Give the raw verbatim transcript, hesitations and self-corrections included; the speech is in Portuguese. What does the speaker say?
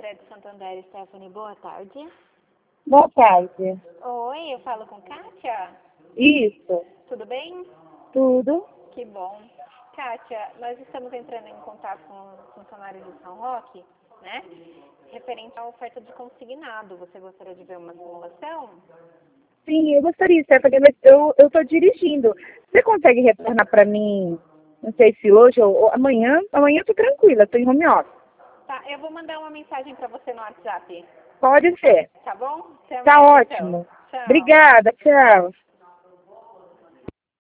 corretora de Santander, Stephanie, boa tarde. Boa tarde. Oi, eu falo com Kátia? Isso. Tudo bem? Tudo. Que bom. Kátia, nós estamos entrando em contato com os funcionários de São Roque, né? Referente à oferta de consignado. Você gostaria de ver uma simulação? Sim, eu gostaria, Stephanie, mas eu eu estou dirigindo. Você consegue retornar para mim, não sei se hoje ou, ou amanhã? Amanhã eu estou tranquila, estou em home office. Tá, eu vou mandar uma mensagem para você no WhatsApp. Pode ser. Tá bom? Até Tá amanhã, então. ótimo. Tchau. Obrigada, tchau.